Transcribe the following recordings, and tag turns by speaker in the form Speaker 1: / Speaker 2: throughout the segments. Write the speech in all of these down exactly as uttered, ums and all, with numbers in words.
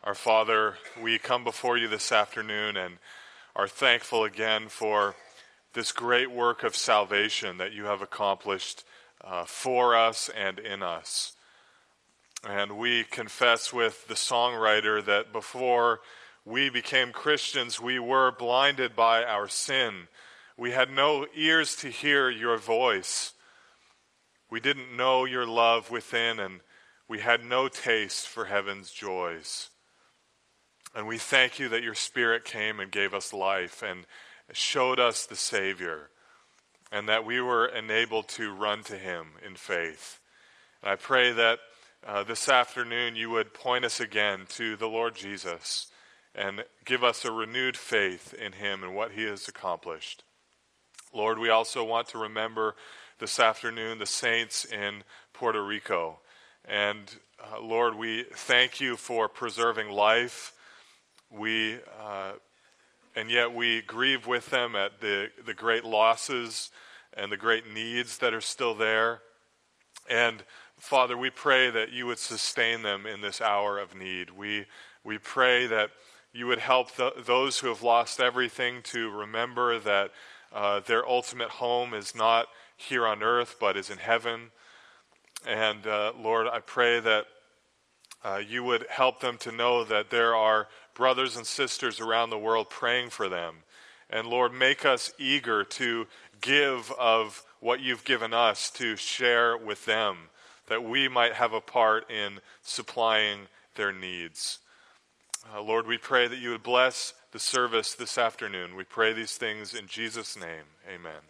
Speaker 1: Our Father, we come before you this afternoon and are thankful again for this great work of salvation that you have accomplished uh, for us and in us. And we confess with the songwriter that before we became Christians, we were blinded by our sin. We had no ears to hear your voice. We didn't know your love within, and we had no taste for heaven's joys. And we thank you that your Spirit came and gave us life and showed us the Savior, and that we were enabled to run to him in faith. And I pray that uh, this afternoon you would point us again to the Lord Jesus and give us a renewed faith in him and what he has accomplished. Lord, we also want to remember this afternoon the saints in Puerto Rico. And uh, Lord, we thank you for preserving life. We, uh, and yet we grieve with them at the, the great losses and the great needs that are still there. And Father, we pray that you would sustain them in this hour of need. We, we pray that you would help the, those who have lost everything to remember that uh, their ultimate home is not here on earth, but is in heaven. And uh, Lord, I pray that uh, you would help them to know that there are brothers and sisters around the world praying for them. And Lord, make us eager to give of what you've given us to share with them, that we might have a part in supplying their needs. Uh, Lord, we pray that you would bless the service this afternoon. We pray these things in Jesus' name. Amen.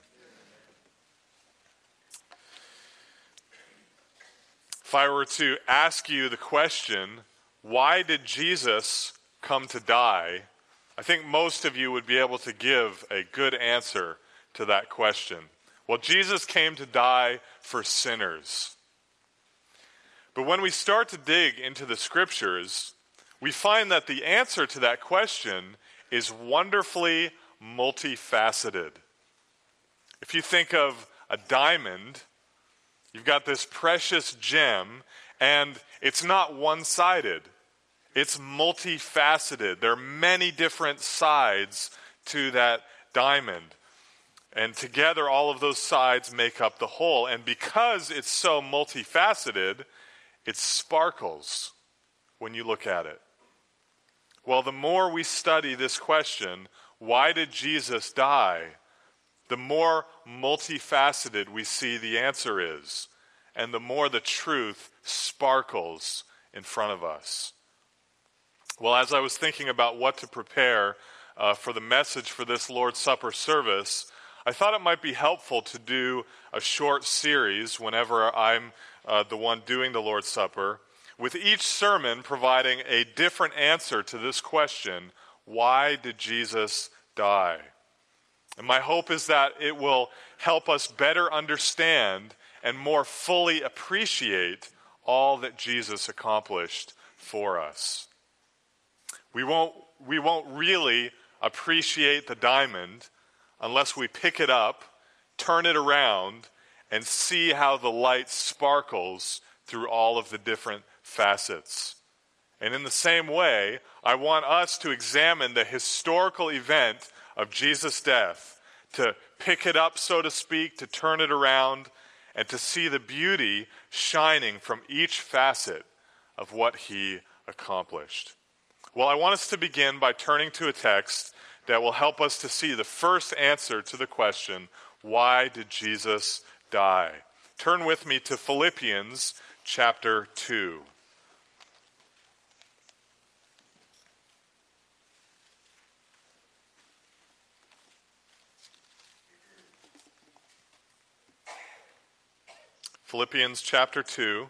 Speaker 1: If I were to ask you the question, why did Jesus come to die? I think most of you would be able to give a good answer to that question. Well, Jesus came to die for sinners. But when we start to dig into the scriptures, we find that the answer to that question is wonderfully multifaceted. If you think of a diamond, you've got this precious gem, and it's not one-sided. It's multifaceted. There are many different sides to that diamond. And together, all of those sides make up the whole. And because it's so multifaceted, it sparkles when you look at it. Well, the more we study this question, why did Jesus die? The more multifaceted we see the answer is, and the more the truth sparkles in front of us. Well, as I was thinking about what to prepare uh, for the message for this Lord's Supper service, I thought it might be helpful to do a short series whenever I'm uh, the one doing the Lord's Supper, with each sermon providing a different answer to this question, why did Jesus die? And my hope is that it will help us better understand and more fully appreciate all that Jesus accomplished for us. We won't, we won't really appreciate the diamond unless we pick it up, turn it around, and see how the light sparkles through all of the different facets. And in the same way, I want us to examine the historical event of Jesus' death, to pick it up, so to speak, to turn it around, and to see the beauty shining from each facet of what he accomplished. Well, I want us to begin by turning to a text that will help us to see the first answer to the question, why did Jesus die? Turn with me to Philippians chapter two. Philippians chapter two.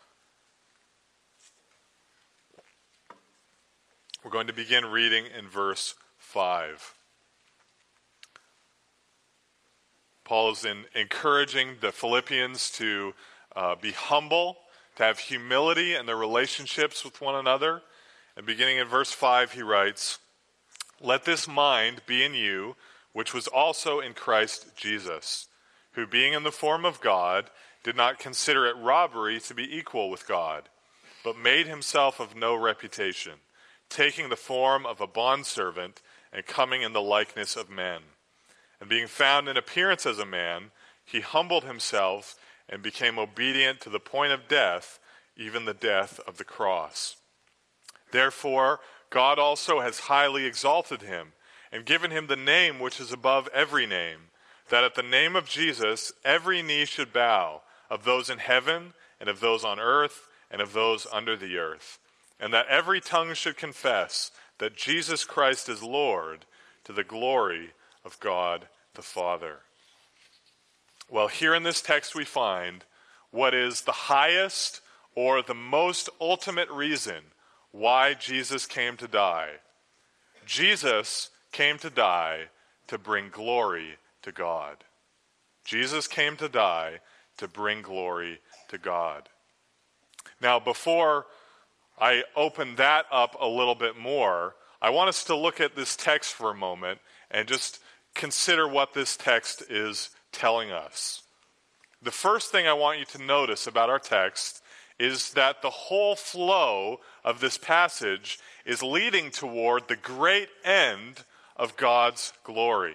Speaker 1: We're going to begin reading in verse five. Paul is in encouraging the Philippians to uh, be humble, to have humility in their relationships with one another. And beginning in verse five, he writes, "Let this mind be in you, which was also in Christ Jesus, who being in the form of God, did not consider it robbery to be equal with God, but made himself of no reputation, taking the form of a bondservant and coming in the likeness of men. And being found in appearance as a man, he humbled himself and became obedient to the point of death, even the death of the cross. Therefore, God also has highly exalted him and given him the name which is above every name, that at the name of Jesus every knee should bow, of those in heaven and of those on earth and of those under the earth, and that every tongue should confess that Jesus Christ is Lord, to the glory of God the Father. Well, here in this text we find what is the highest or the most ultimate reason why Jesus came to die. Jesus came to die to bring glory to God. Jesus came to die to bring glory to God. Now, before I open that up a little bit more, I want us to look at this text for a moment and just consider what this text is telling us. The first thing I want you to notice about our text is that the whole flow of this passage is leading toward the great end of God's glory.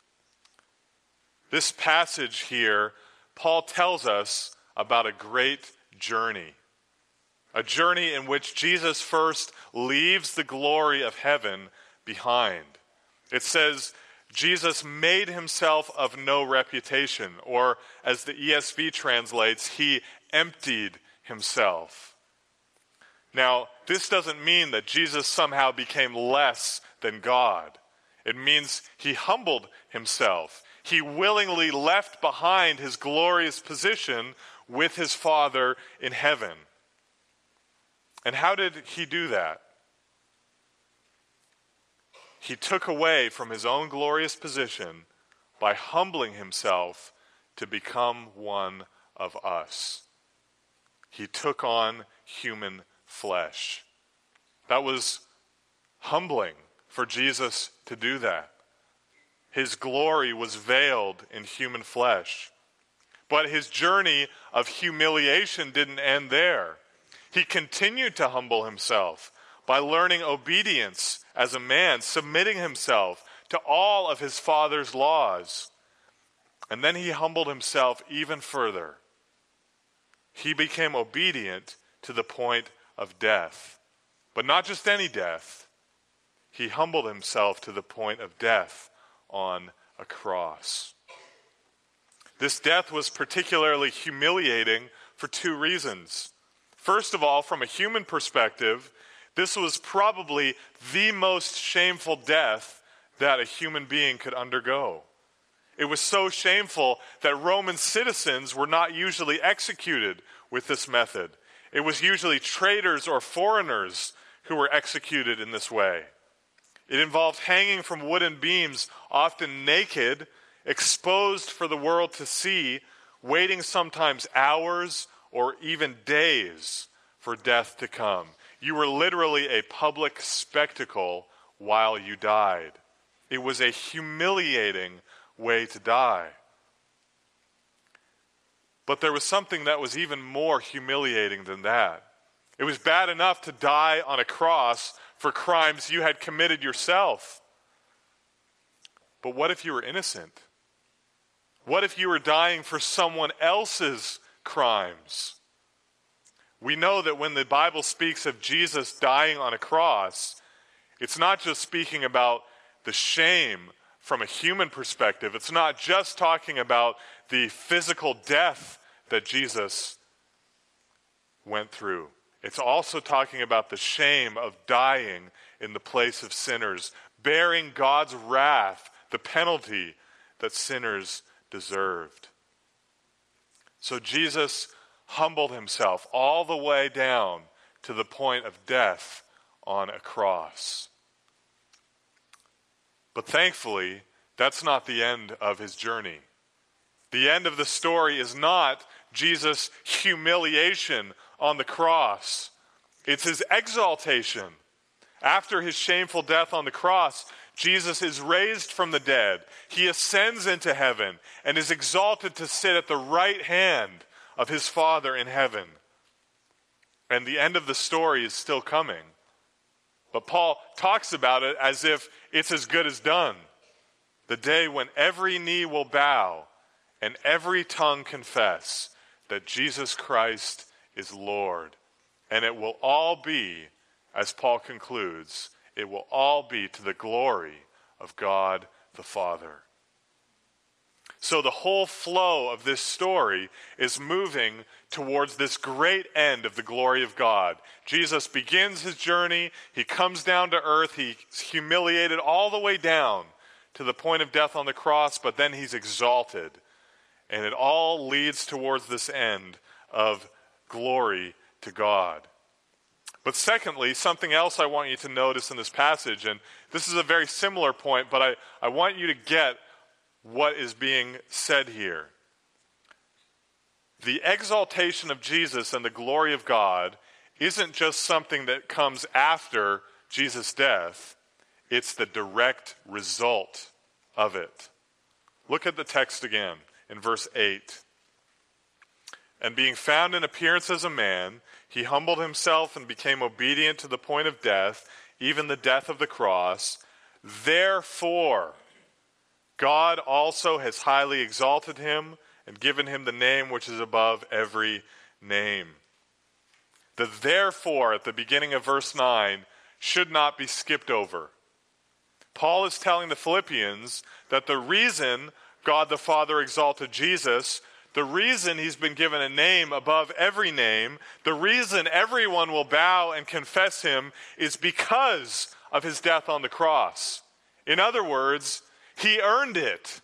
Speaker 1: This passage here, Paul tells us about a great journey. A journey in which Jesus first leaves the glory of heaven behind. It says, Jesus made himself of no reputation, or as the E S V translates, he emptied himself. Now, this doesn't mean that Jesus somehow became less than God. It means he humbled himself. He willingly left behind his glorious position with his Father in heaven. And how did he do that? He took away from his own glorious position by humbling himself to become one of us. He took on human flesh. That was humbling for Jesus to do that. His glory was veiled in human flesh. But his journey of humiliation didn't end there. He continued to humble himself by learning obedience as a man, submitting himself to all of his Father's laws. And then he humbled himself even further. He became obedient to the point of death. But not just any death. He humbled himself to the point of death on a cross. This death was particularly humiliating for two reasons. First of all, from a human perspective, this was probably the most shameful death that a human being could undergo. It was so shameful that Roman citizens were not usually executed with this method. It was usually traitors or foreigners who were executed in this way. It involved hanging from wooden beams, often naked, exposed for the world to see, waiting sometimes hours or even days for death to come. You were literally a public spectacle while you died. It was a humiliating way to die. But there was something that was even more humiliating than that. It was bad enough to die on a cross for crimes you had committed yourself. But what if you were innocent? What if you were dying for someone else's crimes? We know that when the Bible speaks of Jesus dying on a cross, it's not just speaking about the shame from a human perspective. It's not just talking about the physical death that Jesus went through. It's also talking about the shame of dying in the place of sinners, bearing God's wrath, the penalty that sinners deserved. So Jesus humbled himself all the way down to the point of death on a cross. But thankfully, that's not the end of his journey. The end of the story is not Jesus' humiliation on the cross. It's his exaltation. After his shameful death on the cross, Jesus is raised from the dead. He ascends into heaven and is exalted to sit at the right hand of his Father in heaven. And the end of the story is still coming. But Paul talks about it as if it's as good as done. The day when every knee will bow and every tongue confess that Jesus Christ is Lord. And it will all be, as Paul concludes, it will all be to the glory of God the Father. So the whole flow of this story is moving towards this great end of the glory of God. Jesus begins his journey. He comes down to earth. He's humiliated all the way down to the point of death on the cross, but then he's exalted. And it all leads towards this end of glory to God. But secondly, something else I want you to notice in this passage, and this is a very similar point, but I, I want you to get what is being said here. The exaltation of Jesus and the glory of God isn't just something that comes after Jesus' death. It's the direct result of it. Look at the text again in verse eight. And being found in appearance as a man, he humbled himself and became obedient to the point of death, even the death of the cross. Therefore, God also has highly exalted him and given him the name which is above every name. The therefore at the beginning of verse nine should not be skipped over. Paul is telling the Philippians that the reason God the Father exalted Jesus, the reason he's been given a name above every name, the reason everyone will bow and confess him is because of his death on the cross. In other words, he earned it.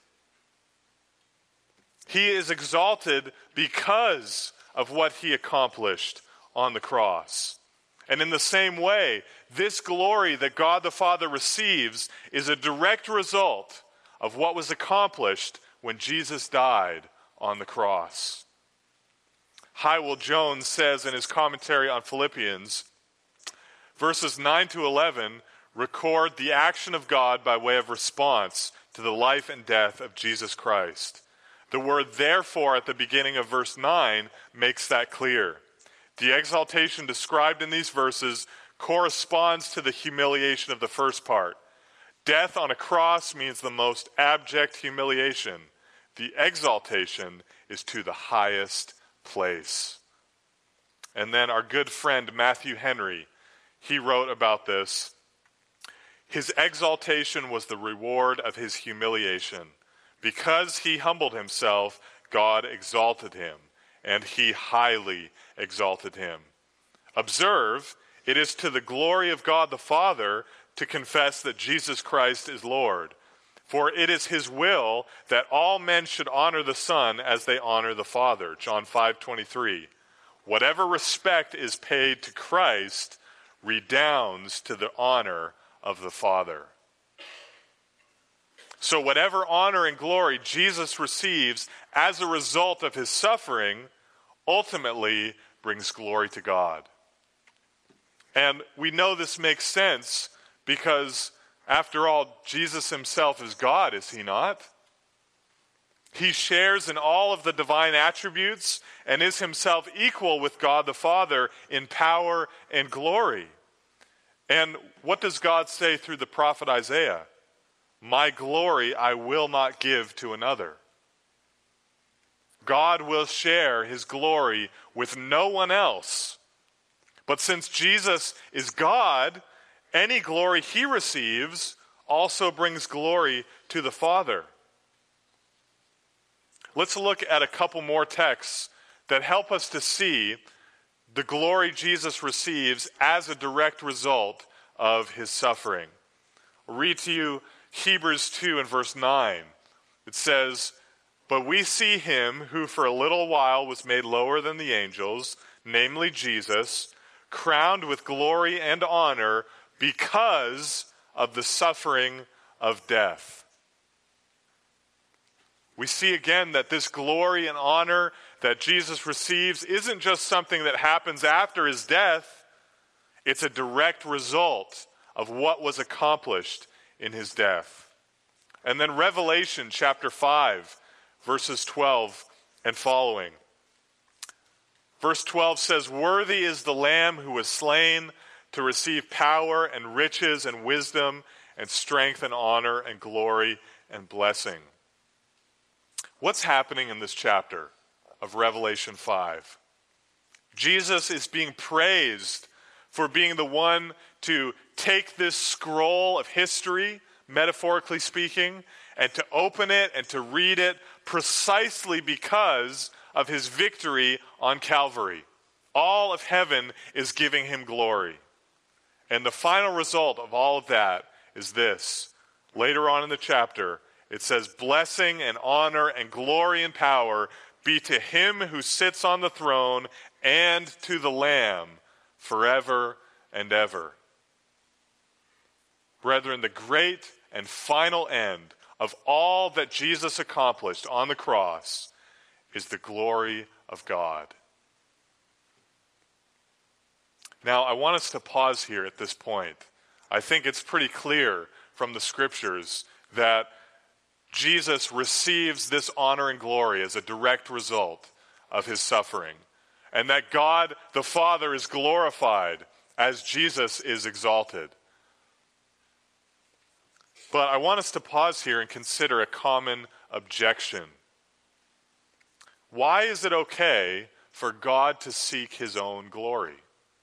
Speaker 1: He is exalted because of what he accomplished on the cross. And in the same way, this glory that God the Father receives is a direct result of what was accomplished when Jesus died on the cross. Hywell Jones says in his commentary on Philippians, verses nine to eleven record the action of God by way of response to the life and death of Jesus Christ. The word therefore at the beginning of verse nine makes that clear. The exaltation described in these verses corresponds to the humiliation of the first part. Death on a cross means the most abject humiliation. The exaltation is to the highest place. And then our good friend Matthew Henry, he wrote about this. His exaltation was the reward of his humiliation. Because he humbled himself, God exalted him, and he highly exalted him. Observe, it is to the glory of God the Father to confess that Jesus Christ is Lord. For it is his will that all men should honor the Son as they honor the Father. John five twenty-three. Whatever respect is paid to Christ redounds to the honor of the Father. So whatever honor and glory Jesus receives as a result of his suffering ultimately brings glory to God. And we know this makes sense because, after all, Jesus himself is God, is he not? He shares in all of the divine attributes and is himself equal with God the Father in power and glory. And what does God say through the prophet Isaiah? My glory I will not give to another. God will share his glory with no one else. But since Jesus is God, any glory he receives also brings glory to the Father. Let's look at a couple more texts that help us to see the glory Jesus receives as a direct result of his suffering. I'll read to you Hebrews two and verse nine. It says, But we see him who for a little while was made lower than the angels, namely Jesus, crowned with glory and honor because of the suffering of death. We see again that this glory and honor that Jesus receives isn't just something that happens after his death. It's a direct result of what was accomplished in his death. And then Revelation chapter five, verses twelve and following. Verse twelve says, Worthy is the Lamb who was slain to receive power and riches and wisdom and strength and honor and glory and blessing. What's happening in this chapter of Revelation five? Jesus is being praised for being the one to take this scroll of history, metaphorically speaking, and to open it and to read it precisely because of his victory on Calvary. All of heaven is giving him glory. And the final result of all of that is this. Later on in the chapter, it says, "Blessing and honor and glory and power be to him who sits on the throne and to the Lamb forever and ever." Brethren, the great and final end of all that Jesus accomplished on the cross is the glory of God. Now, I want us to pause here at this point. I think it's pretty clear from the scriptures that Jesus receives this honor and glory as a direct result of his suffering, and that God the Father is glorified as Jesus is exalted. But I want us to pause here and consider a common objection. Why is it okay for God to seek his own glory?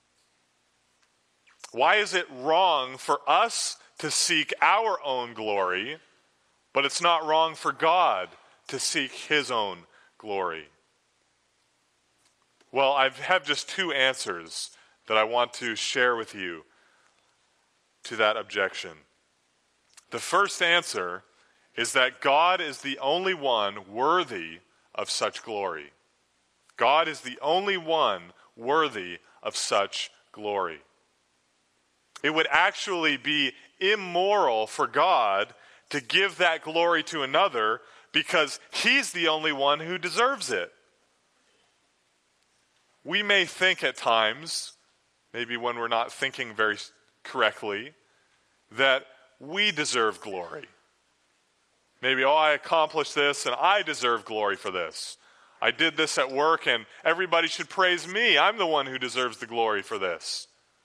Speaker 1: Why is it wrong for us to seek our own glory, but it's not wrong for God to seek his own glory? Well, I have just two answers that I want to share with you to that objection. The first answer is that God is the only one worthy of such glory. God is the only one worthy of such glory. It would actually be immoral for God to give that glory to another because he's the only one who deserves it. We may think at times, maybe when we're not thinking very correctly, that we deserve glory. Maybe, oh, I accomplished this and I deserve glory for this. I did this at work and everybody should praise me. I'm the one who deserves the glory for this.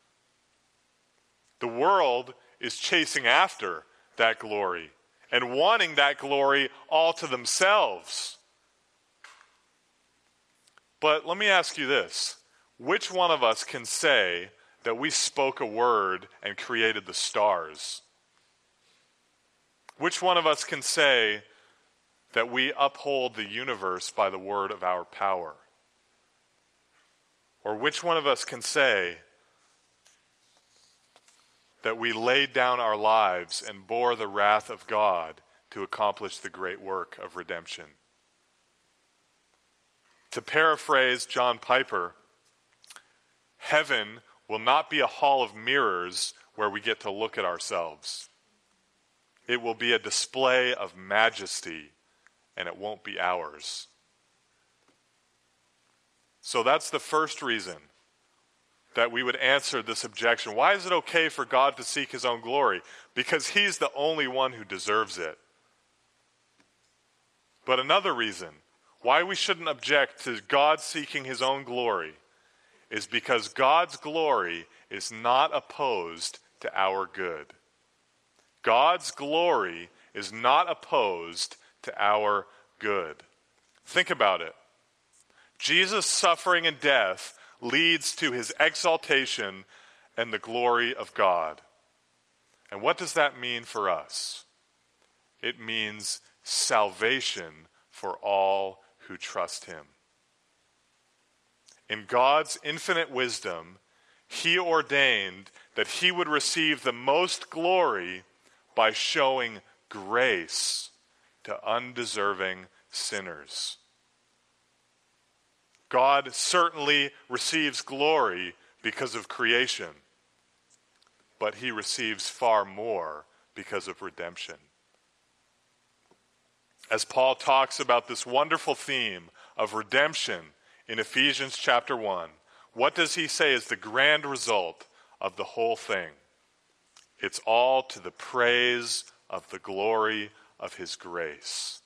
Speaker 1: The world is chasing after that glory and wanting that glory all to themselves. But let me ask you this. Which one of us can say that we spoke a word and created the stars? Which one of us can say that we uphold the universe by the word of our power? Or which one of us can say that we laid down our lives and bore the wrath of God to accomplish the great work of redemption? To paraphrase John Piper, heaven will not be a hall of mirrors where we get to look at ourselves. It will be a display of majesty, and it won't be ours. So that's the first reason that we would answer this objection. Why is it okay for God to seek his own glory? Because he's the only one who deserves it. But another reason why we shouldn't object to God seeking his own glory is because God's glory is not opposed to our good. God's glory is not opposed to our good. Think about it. Jesus' suffering and death leads to his exaltation and the glory of God. And what does that mean for us? It means salvation for all who trust him. In God's infinite wisdom, he ordained that he would receive the most glory by showing grace to undeserving sinners. God certainly receives glory because of creation, but he receives far more because of redemption. As Paul talks about this wonderful theme of redemption in Ephesians chapter one, what does he say is the grand result of the whole thing? It's all to the praise of the glory of his grace.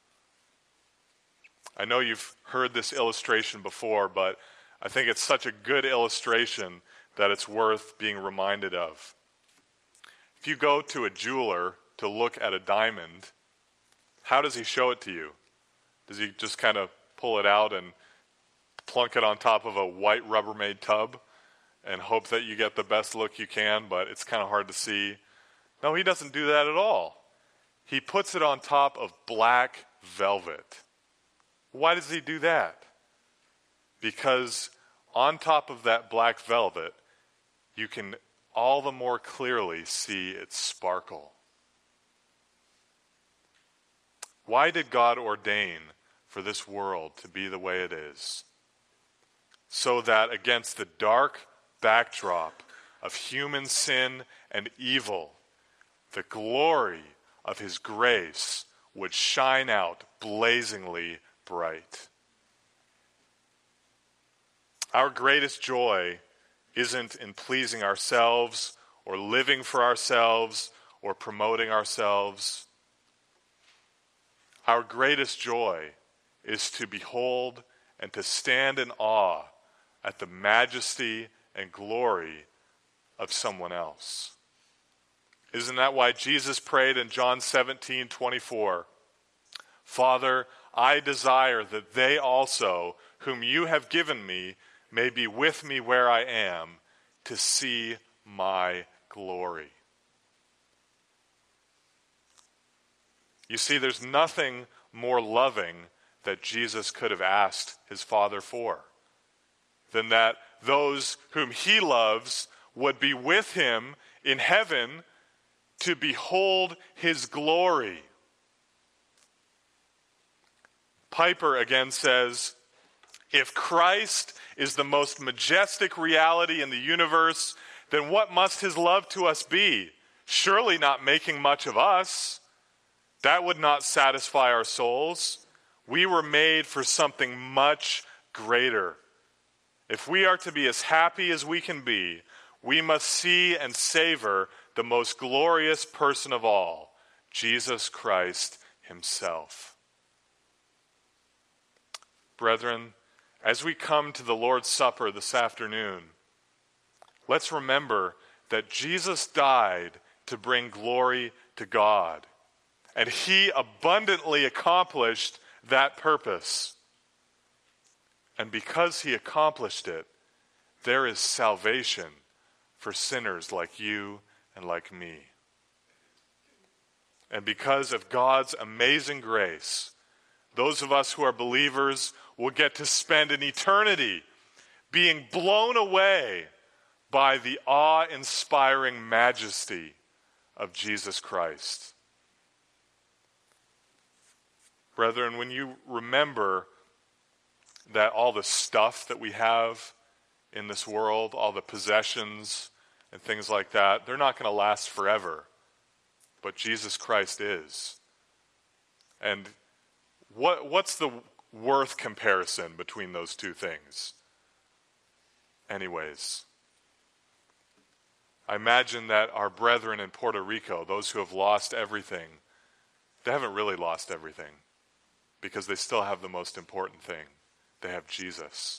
Speaker 1: I know you've heard this illustration before, but I think it's such a good illustration that it's worth being reminded of. If you go to a jeweler to look at a diamond, how does he show it to you? Does he just kind of pull it out and plunk it on top of a white Rubbermaid tub and hope that you get the best look you can, but it's kind of hard to see? No, he doesn't do that at all. He puts it on top of black velvet. Why does he do that? Because on top of that black velvet, you can all the more clearly see its sparkle. Why did God ordain for this world to be the way it is? So that against the dark backdrop of human sin and evil, the glory of his grace would shine out blazingly bright. Our greatest joy isn't in pleasing ourselves or living for ourselves or promoting ourselves. Our greatest joy is to behold and to stand in awe at the majesty and glory of someone else. Isn't that why Jesus prayed in John seventeen twenty-four, Father, I desire that they also, whom you have given me, may be with me where I am, to see my glory. You see, there's nothing more loving that Jesus could have asked his Father for than that those whom he loves would be with him in heaven to behold his glory. Piper again says, if Christ is the most majestic reality in the universe, then what must his love to us be? Surely not making much of us. That would not satisfy our souls. We were made for something much greater. If we are to be as happy as we can be, we must see and savor the most glorious person of all, Jesus Christ himself. Brethren, as we come to the Lord's Supper this afternoon, let's remember that Jesus died to bring glory to God, and he abundantly accomplished that purpose. And because he accomplished it, there is salvation for sinners like you and like me. And because of God's amazing grace, those of us who are believers will get to spend an eternity being blown away by the awe-inspiring majesty of Jesus Christ. Brethren, when you remember that all the stuff that we have in this world, all the possessions and things like that, they're not going to last forever. But Jesus Christ is. And what what's the worth comparison between those two things? Anyways, I imagine that our brethren in Puerto Rico, those who have lost everything, they haven't really lost everything, because they still have the most important thing. They have Jesus.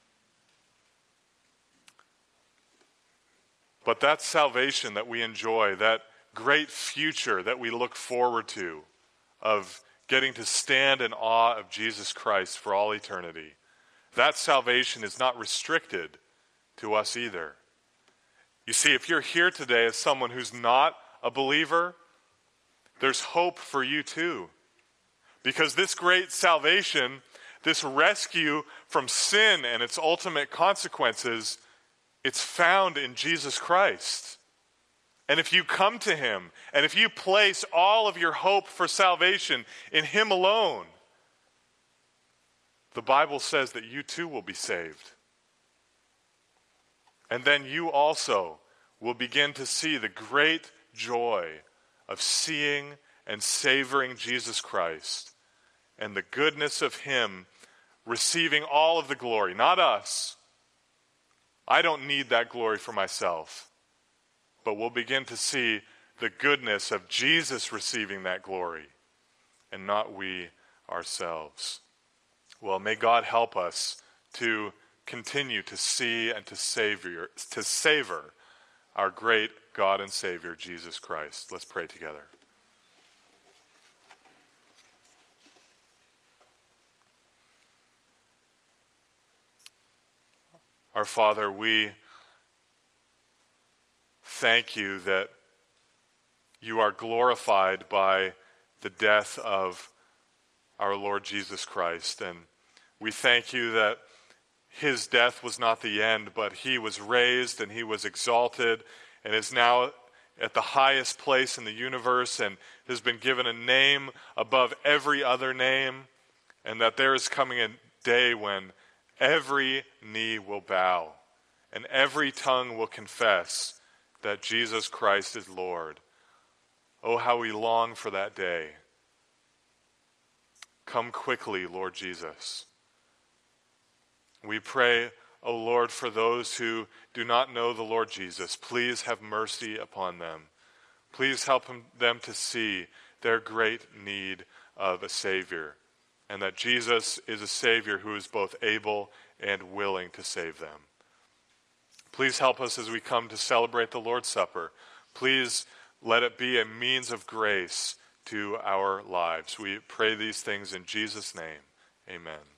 Speaker 1: But that salvation that we enjoy, that great future that we look forward to of getting to stand in awe of Jesus Christ for all eternity, that salvation is not restricted to us either. You see, if you're here today as someone who's not a believer, there's hope for you too. Because this great salvation, this rescue from sin and its ultimate consequences, it's found in Jesus Christ. And if you come to him, and if you place all of your hope for salvation in him alone, the Bible says that you too will be saved. And then you also will begin to see the great joy of seeing and savoring Jesus Christ and the goodness of him receiving all of the glory, not us. I don't need that glory for myself. But we'll begin to see the goodness of Jesus receiving that glory and not we ourselves. Well, may God help us to continue to see and to savor, to savor our great God and Savior, Jesus Christ. Let's pray together. Our Father, we thank you that you are glorified by the death of our Lord Jesus Christ. And we thank you that his death was not the end, but he was raised and he was exalted and is now at the highest place in the universe and has been given a name above every other name, and that there is coming a day when every knee will bow and every tongue will confess that Jesus Christ is Lord. Oh, how we long for that day. Come quickly, Lord Jesus. We pray, O Lord, for those who do not know the Lord Jesus. Please have mercy upon them. Please help them to see their great need of a Savior, and that Jesus is a Savior who is both able and willing to save them. Please help us as we come to celebrate the Lord's Supper. Please let it be a means of grace to our lives. We pray these things in Jesus' name. Amen.